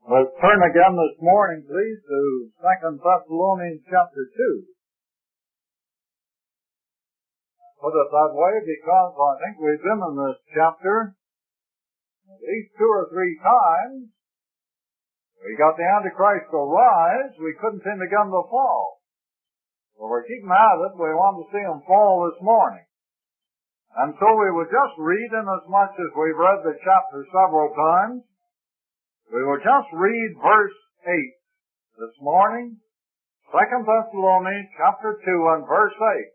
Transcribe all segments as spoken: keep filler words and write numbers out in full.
Let's turn again this morning, please, to Second Thessalonians chapter two. Put it that way because I think we've been in this chapter at least two or three times. We got the Antichrist to rise, we couldn't seem to get him to fall. So we're keeping at it, we want to see him fall this morning. And so we will just read in as much as we've read the chapter several times. We will just read verse eight this morning, Second Thessalonians chapter two and verse eight.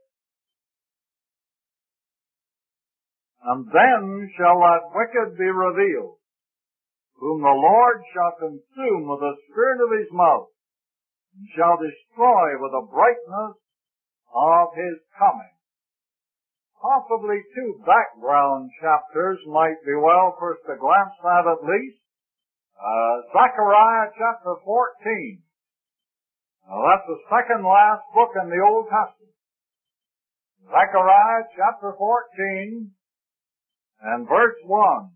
And then shall that wicked be revealed, whom the Lord shall consume with the spirit of his mouth, and shall destroy with the brightness of his coming. Possibly two background chapters might be well for us to glance at at least. Uh, Zechariah chapter fourteen. Now that's the second last book in the Old Testament. Zechariah chapter fourteen and verse one.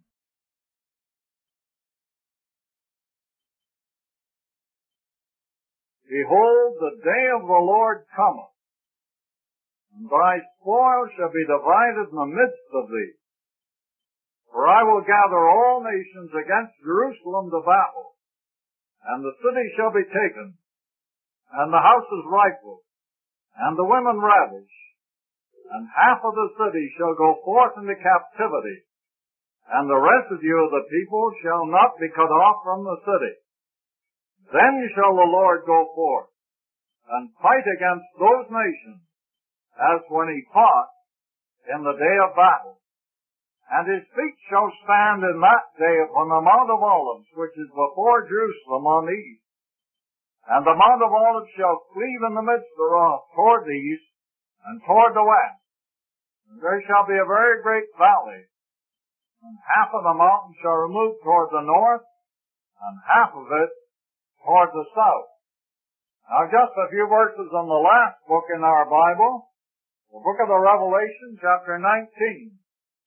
Behold, the day of the Lord cometh, and thy spoil shall be divided in the midst of thee. For I will gather all nations against Jerusalem to battle, and the city shall be taken, and the houses rifled, and the women ravished, and half of the city shall go forth into captivity, and the residue of the people shall not be cut off from the city. Then shall the Lord go forth, and fight against those nations, as when he fought in the day of battle. And his feet shall stand in that day upon the Mount of Olives, which is before Jerusalem on the east. And the Mount of Olives shall cleave in the midst thereof toward the east and toward the west. And there shall be a very great valley. And half of the mountain shall remove toward the north, and half of it toward the south. Now just a few verses on the last book in our Bible, the book of the Revelation, chapter nineteen.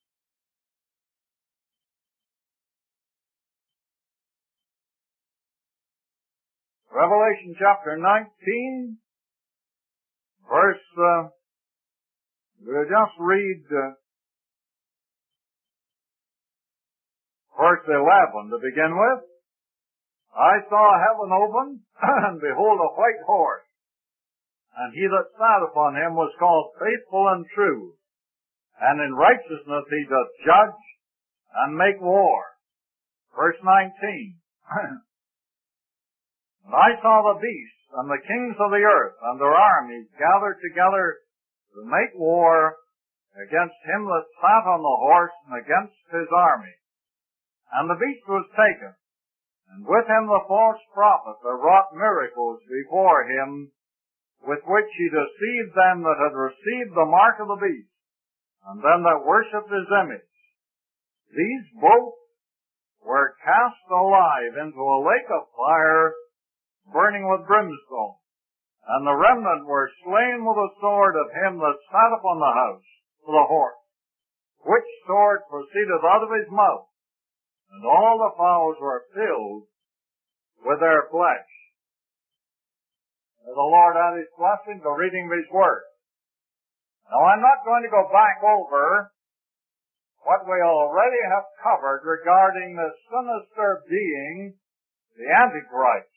Revelation chapter nineteen, verse, uh, we'll just read uh, verse eleven to begin with. I saw heaven open, and behold a white horse, and he that sat upon him was called Faithful and True, and in righteousness he doth judge and make war. Verse nineteen. And I saw the beasts and the kings of the earth and their armies gathered together to make war against him that sat on the horse and against his army. And the beast was taken, and with him the false prophet that wrought miracles before him, with which he deceived them that had received the mark of the beast, and them that worshipped his image. These both were cast alive into a lake of fire, burning with brimstone, and the remnant were slain with the sword of him that sat upon the house, for the horse, which sword proceeded out of his mouth, and all the fowls were filled with their flesh. May the Lord add his blessing to reading of his word. Now I'm not going to go back over what we already have covered regarding the sinister being, the Antichrist.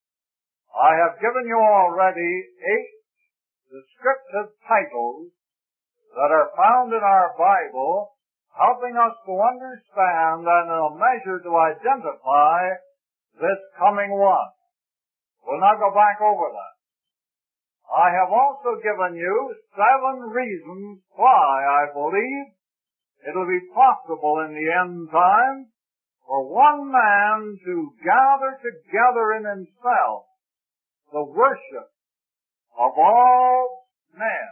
I have given you already eight descriptive titles that are found in our Bible, helping us to understand and in a measure to identify this coming one. We'll not go back over that. I have also given you seven reasons why I believe it'll be possible in the end time for one man to gather together in himself the worship of all men.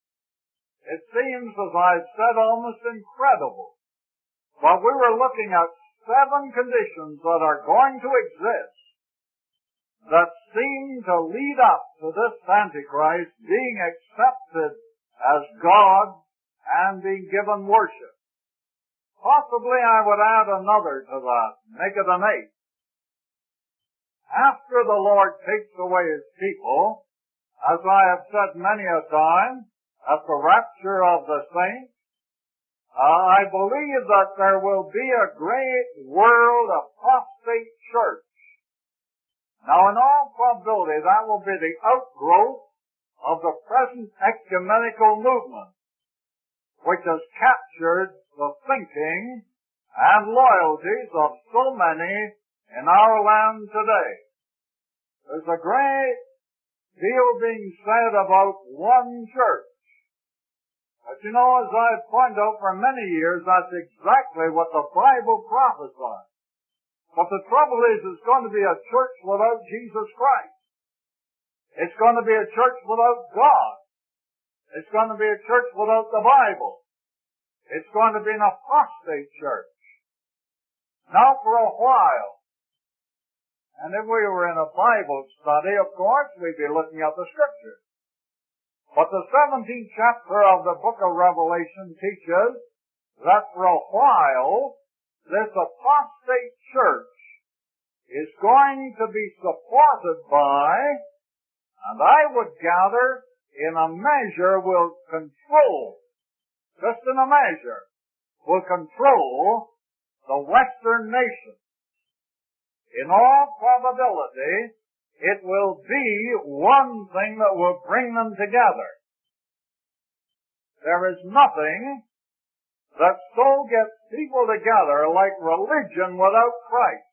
It seems, as I've said, almost incredible. But we were looking at seven conditions that are going to exist that seem to lead up to this Antichrist being accepted as God and being given worship. Possibly I would add another to that, make it an eighth. after the Lord takes away His people, as I have said many a time, at the rapture of the saints, uh, I believe that there will be a great world apostate church. Now, in all probability, that will be the outgrowth of the present ecumenical movement, which has captured the thinking and loyalties of so many in our land today. There's a great deal being said about one church. But you know, as I've pointed out for many years, that's exactly what the Bible prophesies. But the trouble is, it's going to be a church without Jesus Christ. It's going to be a church without God. It's going to be a church without the Bible. It's going to be an apostate church. Now for a while, and if we were in a Bible study, of course, we'd be looking at the Scriptures. But the seventeenth chapter of the book of Revelation teaches that for a while, this apostate church is going to be supported by, and I would gather, in a measure will control, just in a measure, will control the Western nations. In all probability, it will be one thing that will bring them together. There is nothing that so gets people together like religion without Christ.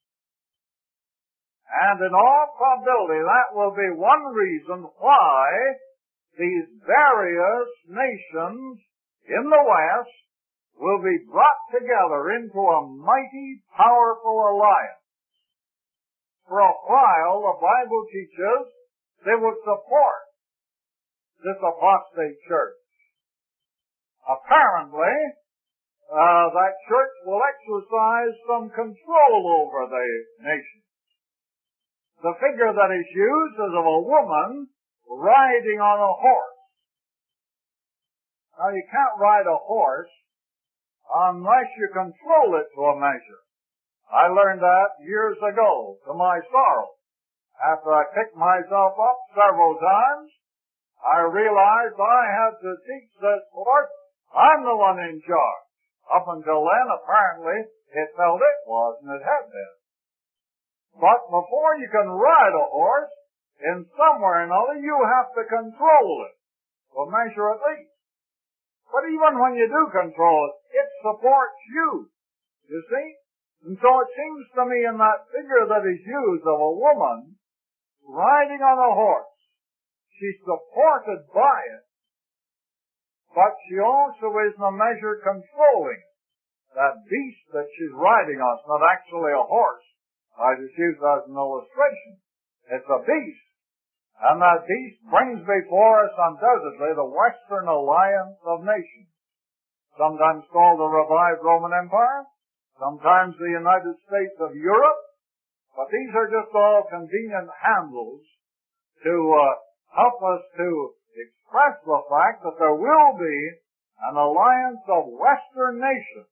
And in all probability, that will be one reason why these various nations in the West will be brought together into a mighty, powerful alliance. For a while, the Bible teaches they will support this apostate church. Apparently, uh, that church will exercise some control over the nation. The figure that is used is of a woman riding on a horse. Now, you can't ride a horse unless you control it to a measure. I learned that years ago, to my sorrow. After I picked myself up several times, I realized I had to teach this horse I'm the one in charge. Up until then, apparently, it felt it was, and it had been. But before you can ride a horse, in some way or another, you have to control it, to a measure at least. But even when you do control it, it supports you, you see? And so it seems to me in that figure that is used of a woman riding on a horse, she's supported by it, but she also is in a measure controlling it. That beast that she's riding on is not actually a horse. I just use that as an illustration. It's a beast. And that beast brings before us undoubtedly the Western Alliance of Nations, sometimes called the revived Roman Empire, sometimes the United States of Europe, but these are just all convenient handles to uh, help us to express the fact that there will be an alliance of Western nations.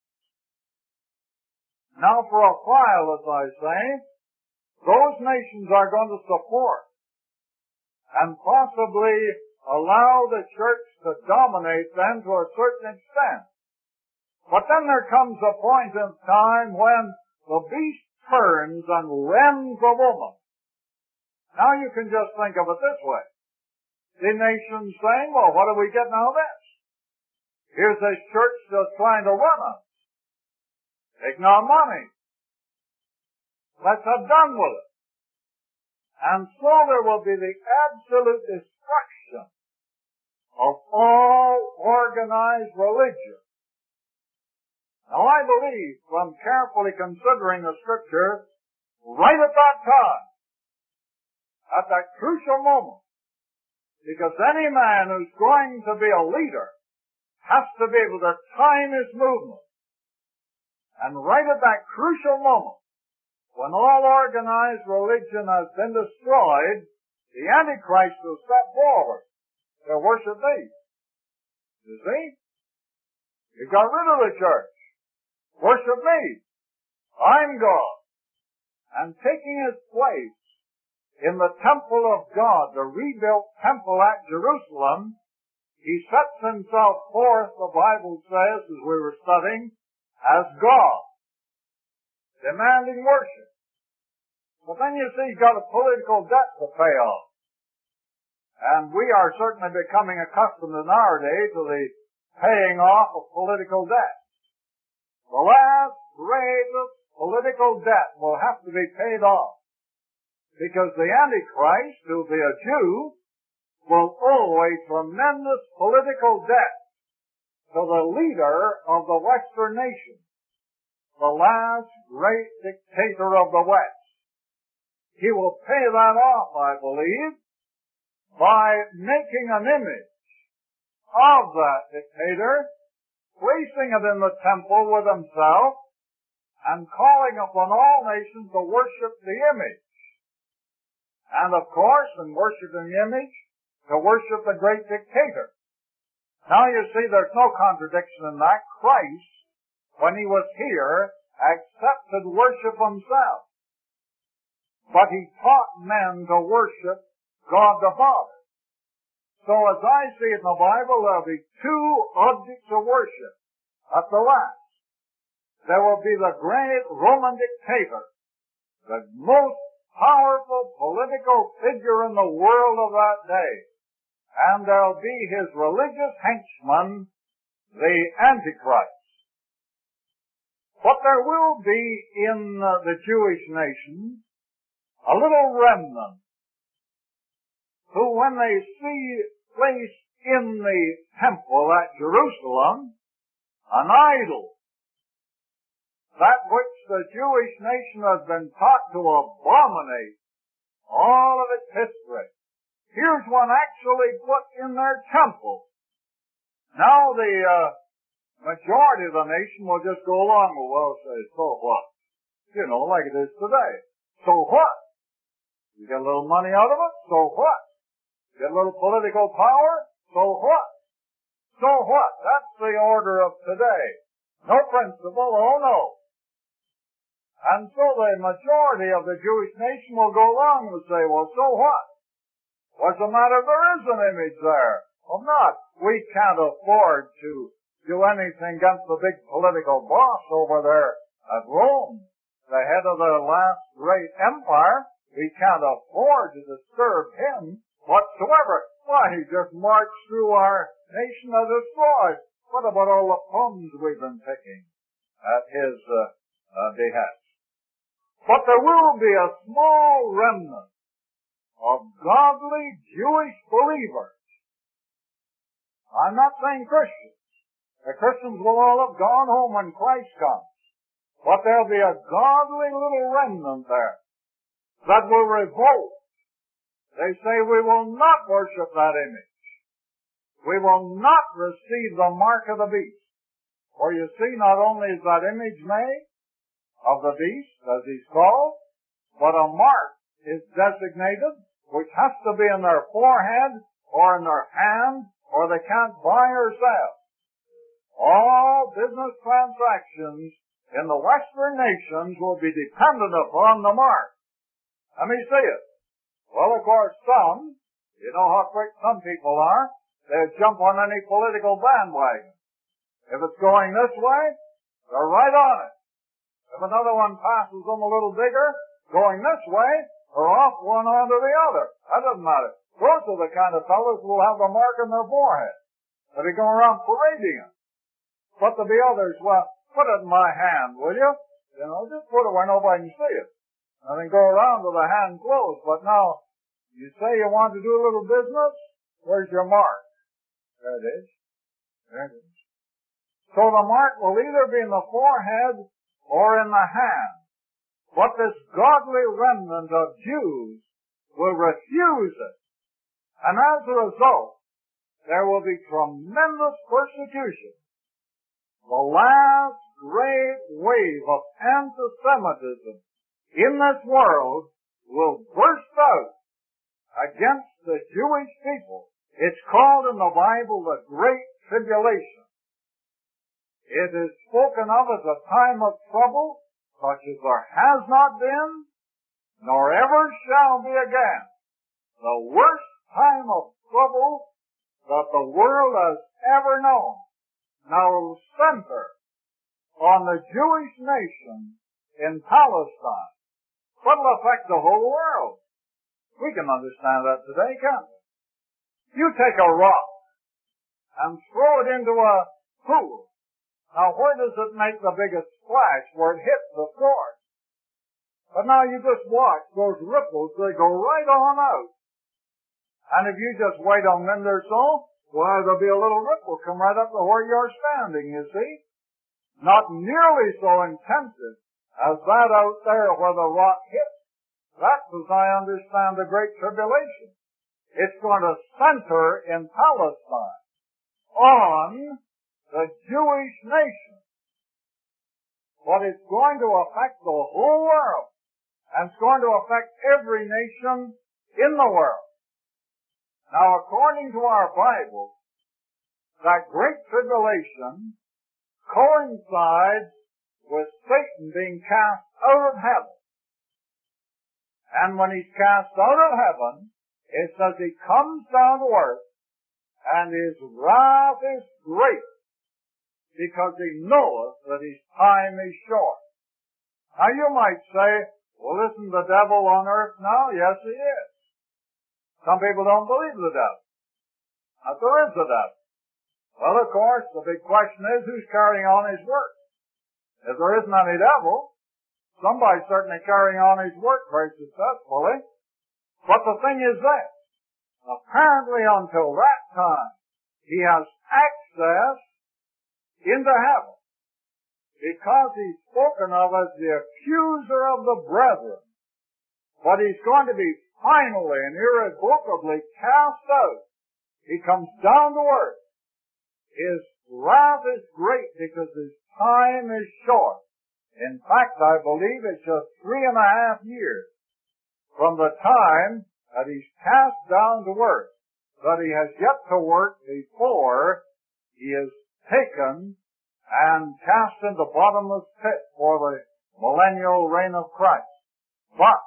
Now, for a while, as I say, those nations are going to support and possibly allow the church to dominate them to a certain extent. But then there comes a point in time when the beast turns and rends a woman. Now you can just think of it this way. The nation's saying, well, what do we get now of this? Here's this church just trying to run us. Taking our money. Let's have done with it. And so there will be the absolute destruction of all organized religion. Now I believe, from carefully considering the Scripture, right at that time, at that crucial moment, because any man who's going to be a leader has to be able to time his movement. And right at that crucial moment, when all organized religion has been destroyed, the Antichrist will step forward to worship thee. You see? You got rid of the church. Worship me. I'm God. and taking his place in the temple of God, the rebuilt temple at Jerusalem, he sets himself forth, the Bible says, as we were studying, as God, demanding worship. But then you see he's got a political debt to pay off. And we are certainly becoming accustomed in our day to the paying off of political debt. The last greatest political debt will have to be paid off, because the Antichrist, who'll be a Jew, will owe a tremendous political debt to the leader of the Western nation, the last great dictator of the West. He will pay that off, I believe, by making an image of that dictator, placing it in the temple with himself, and calling upon all nations to worship the image. And of course, in worshiping the image, to worship the great dictator. Now you see, there's no contradiction in that. Christ, when he was here, accepted worship himself. But he taught men to worship God the Father. So as I see it in the Bible, there'll be two objects of worship at the last. There will be the great Roman dictator, the most powerful political figure in the world of that day. And there'll be his religious henchman, the Antichrist. But there will be in the Jewish nation a little remnant who, when they see placed in the temple at Jerusalem an idol, that which the Jewish nation has been taught to abominate all of its history, here's one actually put in their temple. Now the uh, majority of the nation will just go along with, well, say, so what? You know, like it is today. So what? You get a little money out of it? So what? Get a little political power? So what? So what? That's the order of today. No principle, oh no. And so the majority of the Jewish nation will go along and say, well, so what? What's the matter? There is an image there. Well, not. We can't afford to do anything against the big political boss over there at Rome, the head of the last great empire. We can't afford to disturb him whatsoever. Why, he just marched through our nation and destroyed. What about all the plums we've been picking at his uh, uh, behest? But there will be a small remnant of godly Jewish believers. I'm not saying Christians. The Christians will all have gone home when Christ comes. But there'll be a godly little remnant there that will revolt. They say, we will not worship that image. We will not receive the mark of the beast. For you see, not only is that image made of the beast, as he's called, but a mark is designated, which has to be in their forehead or in their hand, or they can't buy or sell. All business transactions in the Western nations will be dependent upon the mark. Let me see it. Well, of course, some, you know how quick some people are, they jump on any political bandwagon. If it's going this way, they're right on it. If another one passes them a little bigger, going this way, they're off one onto the other. That doesn't matter. Those are the kind of fellows who will have the mark on their forehead. They'll be going around parading it. But there'll be others, well, put it in my hand, will you? You know, just put it where nobody can see it. And then go around with the hand closed. But now, you say you want to do a little business, where's your mark? There it is. There it is. So the mark will either be in the forehead or in the hand. But this godly remnant of Jews will refuse it. And as a result, there will be tremendous persecution. The last great wave of anti-Semitism in this world will burst out against the Jewish people. It's called in the Bible the Great Tribulation. It is spoken of as a time of trouble, such as there has not been nor ever shall be again, the worst time of trouble that the world has ever known now center on the Jewish nation in Palestine. What'll affect the whole world? We can understand that today, can't we? You take a rock and throw it into a pool. Now, where does it make the biggest splash? Where it hits the floor. But now you just watch those ripples, they go right on out. And if you just wait a minute or so, why, there'll be a little ripple come right up to where you're standing, you see. Not nearly so intensive as that out there where the rock hits. That's, as I understand, the Great Tribulation. It's going to center in Palestine on the Jewish nation. But it's going to affect the whole world. And it's going to affect every nation in the world. Now, according to our Bible, that Great Tribulation coincides with Satan being cast out of heaven. And when he's cast out of heaven, it says he comes down to earth, and his wrath is great, because he knoweth that his time is short. Now you might say, well, isn't the devil on earth now? Yes, he is. Some people don't believe the devil. But there is a devil. Well, of course, the big question is, who's carrying on his work? If there isn't any devil, somebody's certainly carrying on his work very successfully. But the thing is this, apparently until that time, he has access into heaven, because he's spoken of as the accuser of the brethren. But he's going to be finally and irrevocably cast out. He comes down to earth. His wrath is great because his time is short. In fact, I believe it's just three and a half years from the time that he's cast down to earth, that he has yet to work before he is taken and cast into bottomless pit for the millennial reign of Christ. But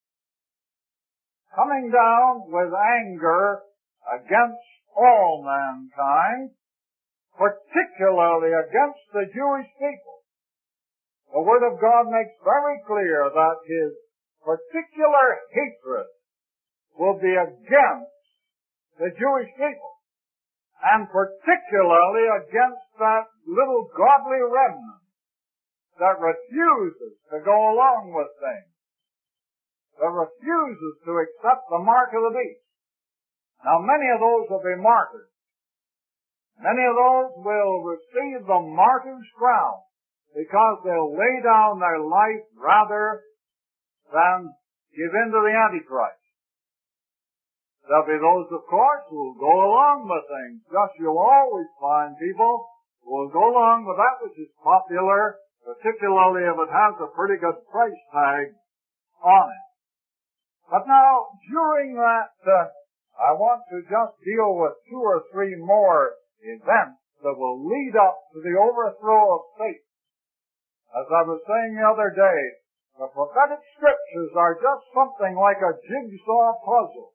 coming down with anger against all mankind, particularly against the Jewish people. The Word of God makes very clear that his particular hatred will be against the Jewish people, and particularly against that little godly remnant that refuses to go along with things, that refuses to accept the mark of the beast. Now, many of those will be martyrs. Many of those will receive the martyr's crown, because they'll lay down their life rather than give in to the Antichrist. There'll be those, of course, who will go along with things. Just you'll always find people who will go along with that which is popular, particularly if it has a pretty good price tag on it. But now, during that, uh, I want to just deal with two or three more events that will lead up to the overthrow of Satan. As I was saying the other day, the prophetic scriptures are just something like a jigsaw puzzle.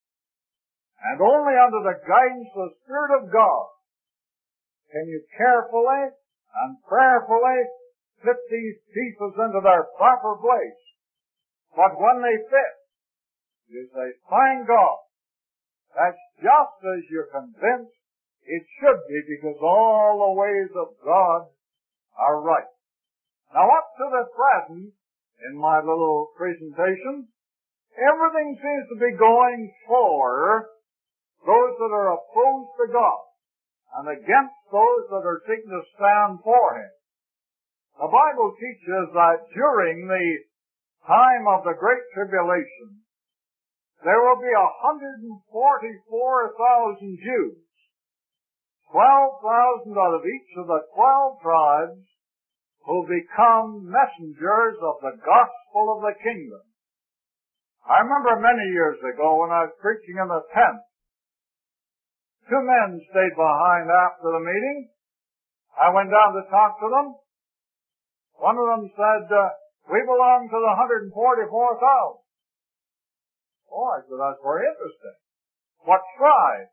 And only under the guidance of the Spirit of God can you carefully and prayerfully fit these pieces into their proper place. But when they fit, you say, thank God. That's just as you're convinced it should be, because all the ways of God are right. Now, up to the present, in my little presentation, everything seems to be going for those that are opposed to God and against those that are seeking to stand for Him. The Bible teaches that during the time of the Great Tribulation, there will be one hundred forty-four thousand Jews. twelve thousand out of each of the twelve tribes will become messengers of the gospel of the kingdom. I remember many years ago when I was preaching in the tent, two men stayed behind after the meeting. I went down to talk to them. One of them said, uh, We belong to the one hundred forty-four thousand. Oh, I said, that's very interesting. What tribe?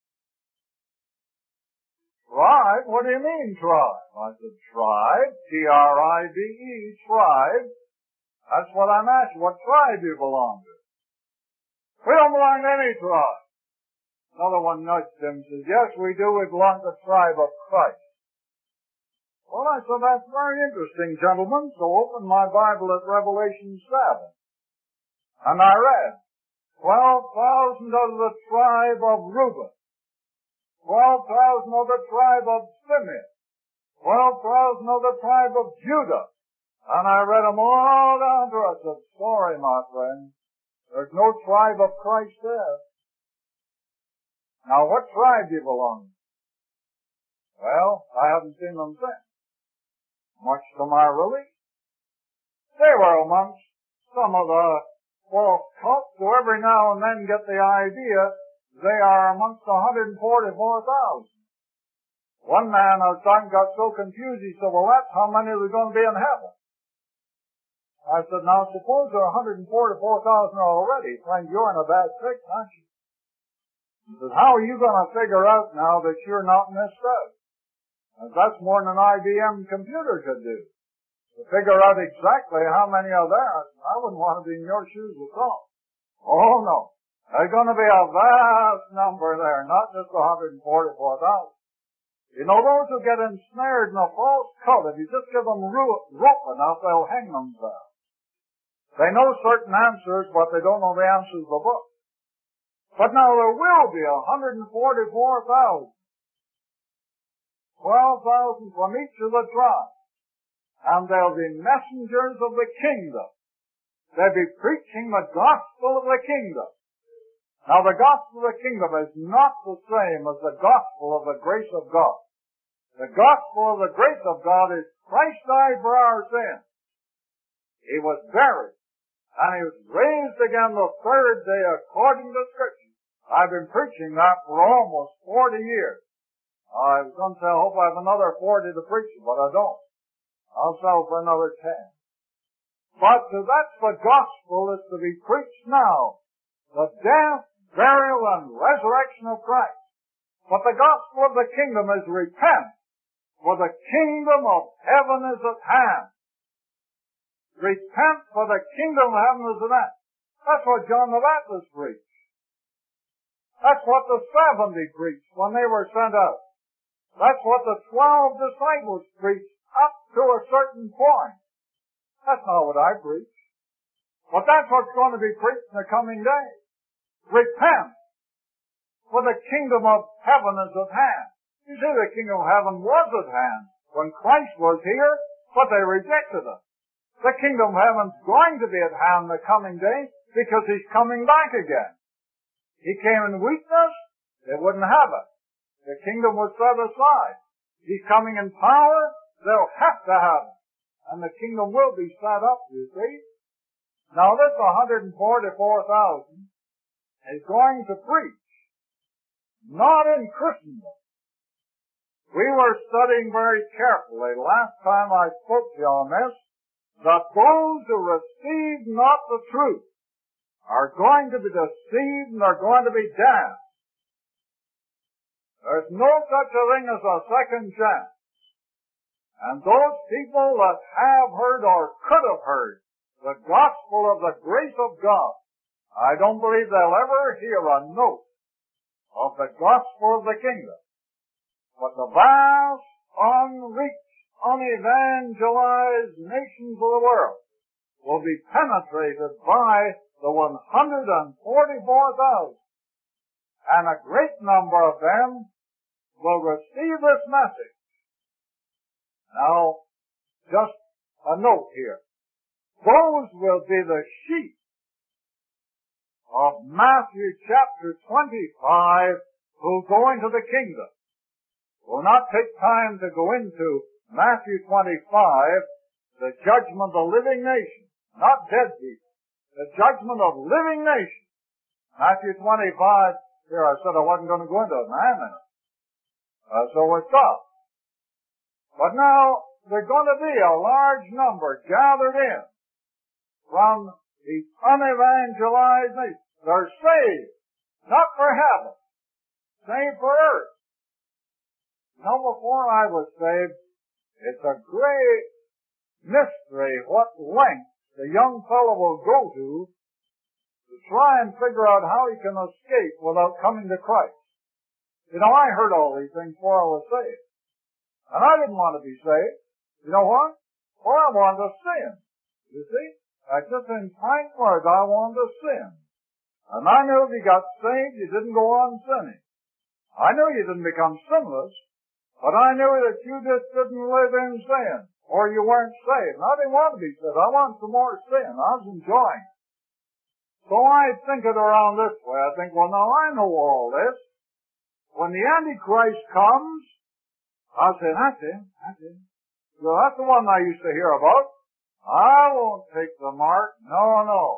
Tribe? What do you mean, tribe? I said, tribe, T R I B E, tribe. That's what I'm asking. What tribe do you belong to? We don't belong to any tribe. Another one nudged him and says, yes, we do. We belong to the tribe of Christ. Well, I said, that's very interesting, gentlemen. So open my Bible at Revelation seven. And I read, twelve thousand out of the tribe of Reuben, twelve thousand of the tribe of Simeon, twelve thousand of the tribe of Judah. And I read them all down to us. I said, sorry, my friend, there's no tribe of Christ there. Now, what tribe do you belong to? Well, I haven't seen them since. Much to my relief. They were amongst some of the false cults who every now and then get the idea they are amongst one hundred forty-four thousand. One man I was talking got so confused, he said, well, that's how many are going to be in heaven. I said, now suppose there are one hundred forty-four thousand already. Friend, you're in a bad fix, aren't you? He said, how are you going to figure out now that you're not in this state? And that's more than an I B M computer could do. To figure out exactly how many are there. I wouldn't want to be in your shoes at all. Oh no. There's going to be a vast number there, not just one hundred forty-four thousand. You know, those who get ensnared in a false cult, if you just give them rope enough, they'll hang themselves. They know certain answers, but they don't know the answers of the book. But now there will be one hundred forty-four thousand. twelve thousand from each of the tribes. And they'll be messengers of the kingdom. They'll be preaching the gospel of the kingdom. Now the gospel of the kingdom is not the same as the gospel of the grace of God. The gospel of the grace of God is Christ died for our sins. He was buried. And he was raised again the third day according to Scripture. I've been preaching that for almost forty years. I was going to say, I hope I have another forty to preach, but I don't. I'll sell for another ten. But uh, that's the gospel that's to be preached now. The death, burial, and resurrection of Christ. But the gospel of the kingdom is repent, for the kingdom of heaven is at hand. Repent, for the kingdom of heaven is at hand. That's what John the Baptist preached. That's what the seventy preached when they were sent out. That's what the twelve disciples preached up to a certain point. That's not what I preach. But that's what's going to be preached in the coming days. Repent, for the kingdom of heaven is at hand. You see, the kingdom of heaven was at hand when Christ was here, but they rejected it. The kingdom of heaven's going to be at hand in the coming days because he's coming back again. He came in weakness, they wouldn't have it. The kingdom was set aside. He's coming in power, they'll have to have it. And the kingdom will be set up, you see. Now this one hundred forty-four thousand is going to preach, not in Christendom. We were studying very carefully last time I spoke to you on this, that those who receive not the truth are going to be deceived and are going to be damned. There's no such a thing as a second chance. And those people that have heard or could have heard the gospel of the grace of God, I don't believe they'll ever hear a note of the gospel of the kingdom. But the vast, unreached, unevangelized nations of the world will be penetrated by the one hundred forty-four thousand. And a great number of them will receive this message. Now, just a note here. Those will be the sheep of Matthew chapter twenty-five who go into the kingdom. We'll not take time to go into Matthew twenty-five, the judgment of the living nation, not dead people. The judgment of living nations. Matthew twenty-five, here I said I wasn't going to go into it, and I am in it. Uh, so we're stopped. But now, there's going to be a large number gathered in from the unevangelized nation. They're saved, not for heaven, saved for earth. You know, before I was saved, it's a great mystery what lengths the young fellow will go to to try and figure out how he can escape without coming to Christ. You know, I heard all these things before I was saved. And I didn't want to be saved. You know what? For I wanted to sin. You see? I just in plain words, I wanted to sin. And I knew if you got saved, you didn't go on sinning. I knew you didn't become sinless, but I knew that you just didn't live in sin, or you weren't saved. And I didn't want to be saved. I wanted some more sin. I was enjoying it. So I think it around this way. I think, well, now I know all this. When the Antichrist comes, I'll say, that's him, that's him. So that's the one I used to hear about. I won't take the mark. No, no.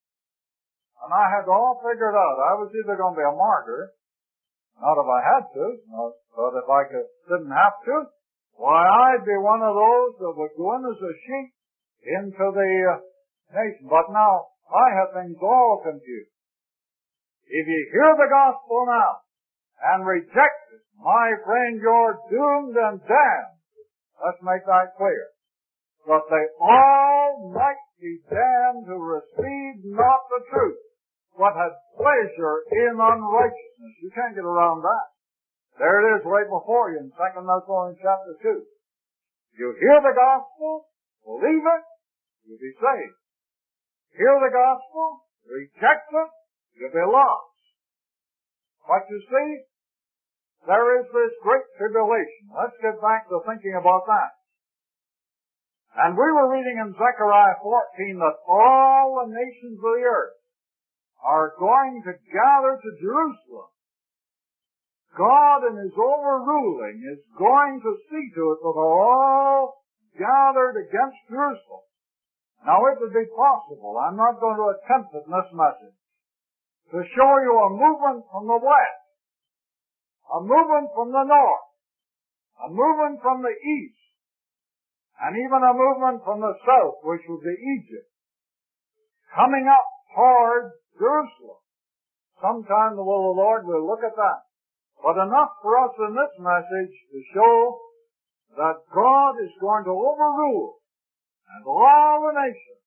And I had it all figured out. I was either going to be a martyr, not if I had to, but if I could, didn't have to, why, I'd be one of those that would go in as a sheep into the uh, nation. But now, I have things all confused. If you hear the gospel now and reject it, my friend, you're doomed and damned. Let's make that clear. But they all might be damned who received not the truth, but had pleasure in unrighteousness. You can't get around that. There it is right before you in Second Thessalonians chapter two. You hear the gospel, believe it, you'll be saved. Hear the gospel, reject it, you'll be lost. But you see, there is this great tribulation. Let's get back to thinking about that. And we were reading in Zechariah fourteen that all the nations of the earth are going to gather to Jerusalem. God in His overruling is going to see to it that they're all gathered against Jerusalem. Now it would be possible, I'm not going to attempt it in this message, to show you a movement from the west, a movement from the north, a movement from the east, and even a movement from the south, which would be Egypt, coming up toward Jerusalem. Sometime the will of the Lord will look at that. But enough for us in this message to show that God is going to overrule and all the nations,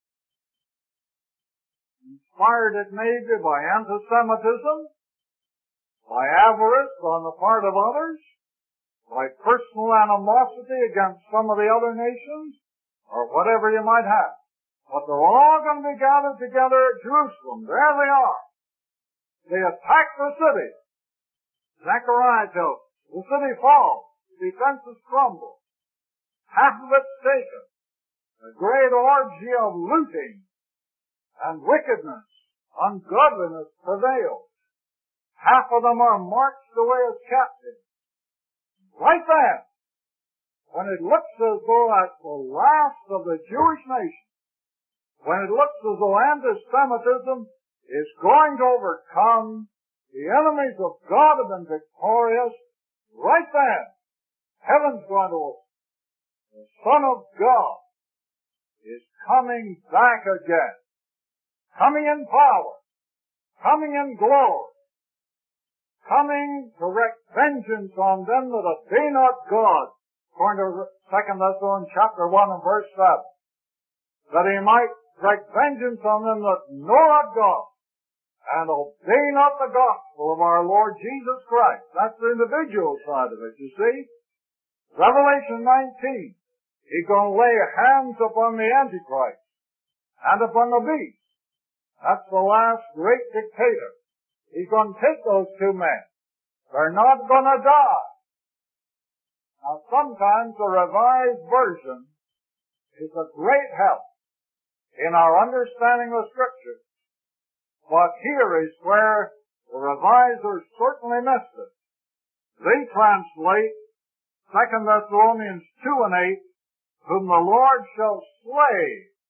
inspired it may be by anti-Semitism, by avarice on the part of others, by personal animosity against some of the other nations, or whatever you might have. But they're all going to be gathered together at Jerusalem. There they are. They attack the city. Zechariah tells us, the city falls, defenses crumble, half of it's taken. A great orgy of looting and wickedness, ungodliness prevails. Half of them are marched away as captives. Right then, when it looks as though that's the last of the Jewish nation, when it looks as though anti-Semitism is going to overcome, the enemies of God have been victorious, right then, heaven's going to open. The Son of God is coming back again, coming in power, coming in glory, coming to wreak vengeance on them that obey not God, according to Second Thessalonians chapter one and verse seven, that He might wreak vengeance on them that know not God, and obey not the gospel of our Lord Jesus Christ. That's the individual side of it, you see. Revelation nineteen. He's going to lay hands upon the Antichrist and upon the beast. That's the last great dictator. He's going to take those two men. They're not going to die. Now sometimes the Revised Version is a great help in our understanding of Scripture. But here is where the revisers certainly missed it. They translate Second Thessalonians two and eight, whom the Lord shall slay.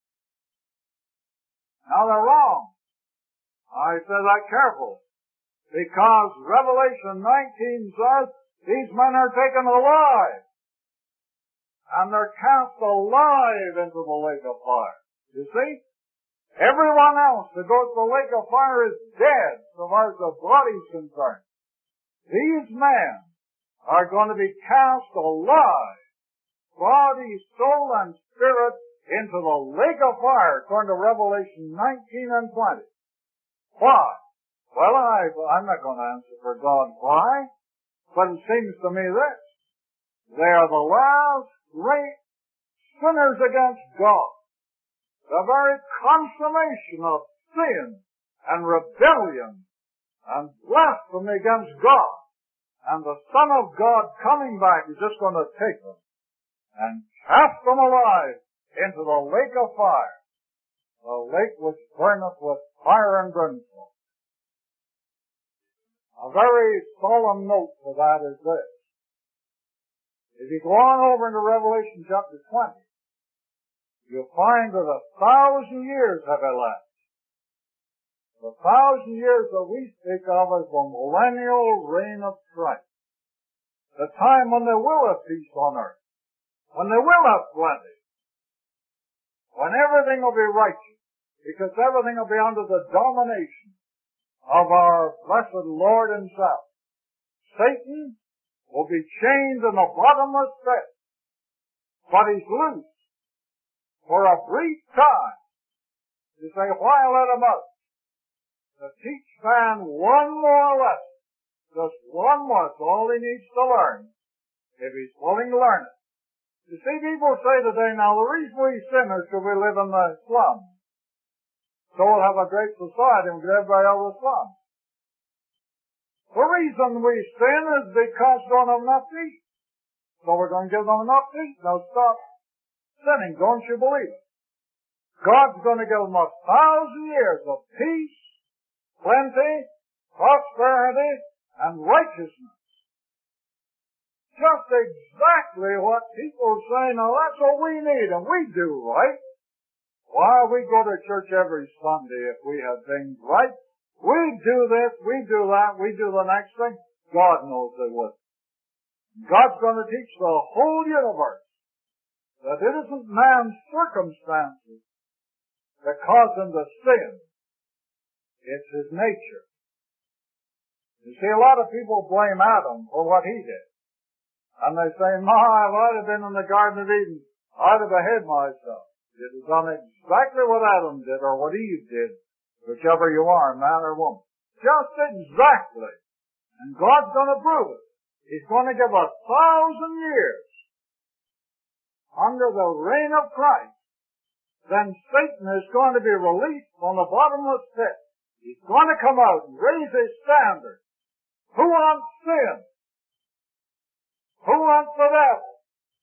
Now they're wrong. I say that careful, because Revelation nineteen says these men are taken alive, and they're cast alive into the lake of fire. You see? Everyone else that goes to the lake of fire is dead so far as the body's concerned. These men are going to be cast alive, body, soul, and spirit, into the lake of fire, according to Revelation nineteen and twenty. Why? Well, I, I'm not going to answer for God why, but it seems to me this. They are the last great sinners against God. The very consummation of sin and rebellion and blasphemy against God. And the Son of God coming back is just going to take them and cast them alive into the lake of fire, the lake which burneth with fire and brimstone. A very solemn note for that is this. If you go on over into Revelation chapter twenty, you'll find that a thousand years have elapsed. The thousand years that we speak of as the millennial reign of Christ. The time when there will have peace on earth. When there will have plenty. When everything will be righteous. Because everything will be under the domination of our blessed Lord himself. Satan will be chained in the bottomless pit. But he's loose for a brief time. You say, why let him out? To teach man one more lesson. Just one more. That's all he needs to learn. If he's willing to learn it. You see, people say today, now the reason we sin is because we live in the slums. So we'll have a great society and get everybody out of the slums. The reason we sin is because we don't have enough to eat. So we're going to give them enough to eat. Now stop sinning. Don't you believe it? God's going to give them a thousand years of peace, plenty, prosperity, and righteousness. Just exactly what people say, now that's what we need, and we do right. Why, we go to church every Sunday if we had things right. We do this, we do that, we do the next thing. God knows they would. God's going to teach the whole universe that it isn't man's circumstances that cause him to sin. It's his nature. You see, a lot of people blame Adam for what he did. And they say, Ma, if I'd have been in the Garden of Eden, I'd have behaved myself. You'd have done exactly what Adam did or what Eve did, whichever you are, man or woman. Just exactly. And God's going to prove it. He's going to give a thousand years under the reign of Christ. Then Satan is going to be released from the bottomless pit. He's going to come out and raise his standard. Who wants sin? Who wants the devil?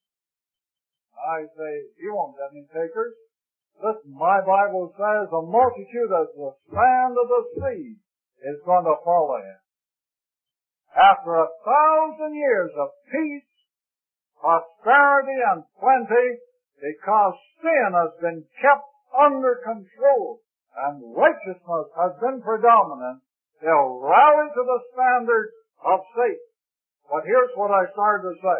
I say, you won't get any takers. Listen, my Bible says a multitude as the sand of the sea is going to follow him. After a thousand years of peace, prosperity, and plenty, because sin has been kept under control and righteousness has been predominant, they'll rally to the standard of Satan. But here's what I started to say.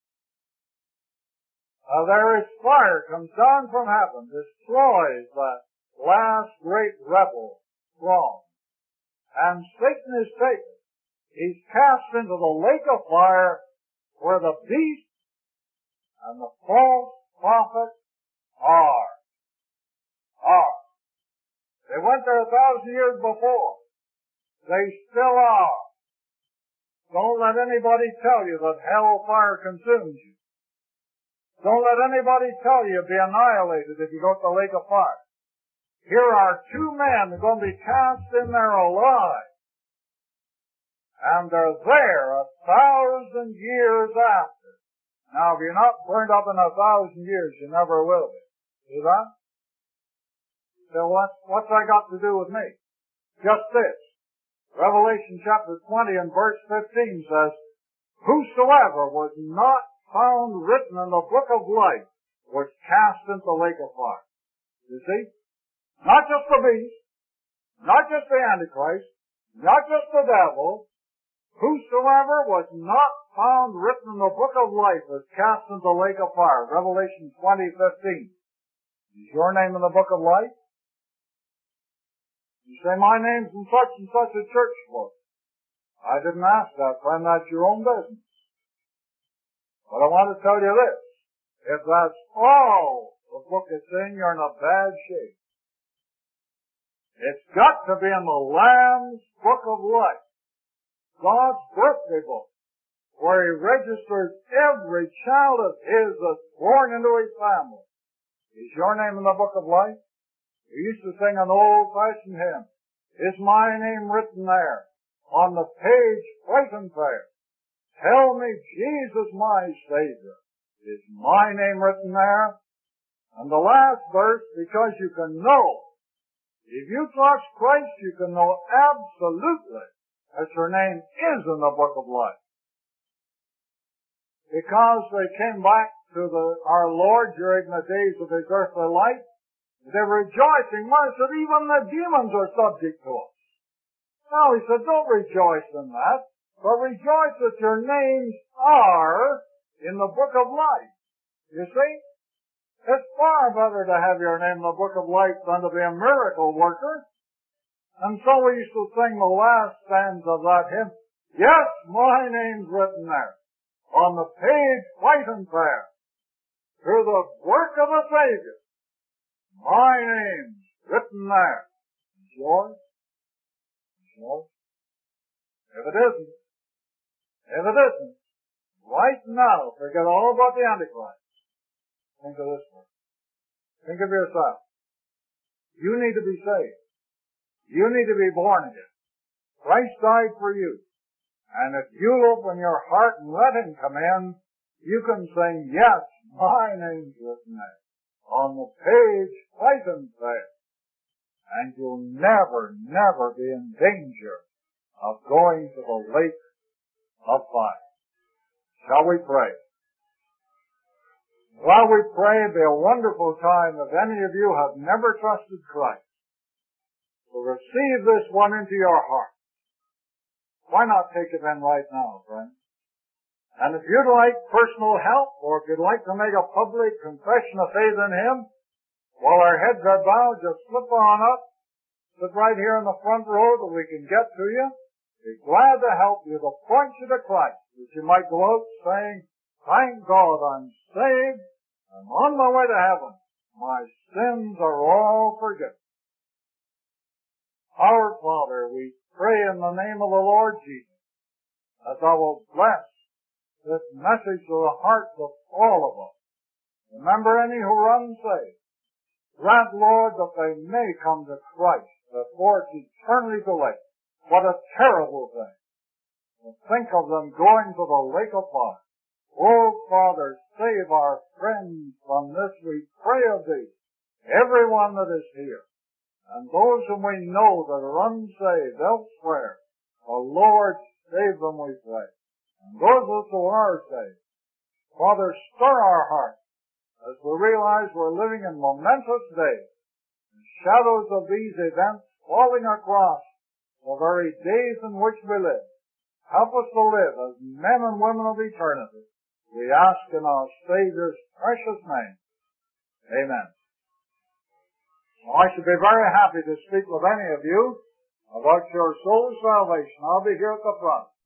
Uh, there is fire comes down from heaven, destroys that last great rebel throng. And Satan is taken. He's cast into the lake of fire where the beast and the false prophet are. Are. They went there a thousand years before. They still are. Don't let anybody tell you that hellfire consumes you. Don't let anybody tell you you'll be annihilated if you go to the lake of fire. Here are two men who are going to be cast in there alive. And they're there a thousand years after. Now, if you're not burned up in a thousand years, you never will be. See that? So what's, what's that got to do with me? Just this. Revelation chapter twenty and verse fifteen says, whosoever was not found written in the book of life was cast into the lake of fire. You see? Not just the beast, not just the Antichrist, not just the devil. Whosoever was not found written in the book of life was cast into the lake of fire. Revelation twenty fifteen. Is your name in the book of life? You say, my name's in such and such a church book. I didn't ask that, friend. That's your own business. But I want to tell you this. If that's all the book is in, you're in a bad shape. It's got to be in the Lamb's Book of Life, God's birthday book, where He registers every child of His that's born into His family. Is your name in the Book of Life? We used to sing an old-fashioned hymn. Is my name written there? On the page white and fair. Tell me, Jesus, my Savior, is my name written there? And the last verse, because you can know. If you trust Christ, you can know absolutely that your name is in the Book of Life. Because they came back to the, our Lord during the days of His earthly life, they're rejoicing. Why? He said, even the demons are subject to us. No, He said, don't rejoice in that, but rejoice that your names are in the Book of Life. You see? It's far better to have your name in the Book of Life than to be a miracle worker. And so we used to sing the last stanza of that hymn. Yes, my name's written there, on the page white and fair, through the work of a Savior. My name's written there. Is yours? Is yours? If it isn't, if it isn't, right now, forget all about the Antichrist. Think of this one. Think of yourself. You need to be saved. You need to be born again. Christ died for you. And if you open your heart and let Him come in, you can sing, yes, my name's written there, on the page white and fair. And you'll never, never be in danger of going to the lake of fire. Shall we pray? While we pray, it'll be a wonderful time if any of you have never trusted Christ. So receive this one into your heart. Why not take it in right now, friends? And if you'd like personal help, or if you'd like to make a public confession of faith in Him, while our heads are bowed, just slip on up, sit right here in the front row that we can get to you. Be glad to help you, to point you to Christ, that you might go out saying, thank God I'm saved, I'm on my way to heaven. My sins are all forgiven. Our Father, we pray in the name of the Lord Jesus, that Thou wilt bless this message to the hearts of all of us. Remember any who are unsaved. Grant, Lord, that they may come to Christ before it's eternally too late. What a terrible thing to think of them going to the lake of fire. Oh, Father, save our friends from this, we pray of Thee, everyone that is here, and those whom we know that are unsaved elsewhere. Oh, Lord, save them, we pray. And those of us who are saved, Father, stir our hearts as we realize we're living in momentous days, the shadows of these events falling across the very days in which we live. Help us to live as men and women of eternity. We ask in our Savior's precious name. Amen. Well, I should be very happy to speak with any of you about your soul's salvation. I'll be here at the front.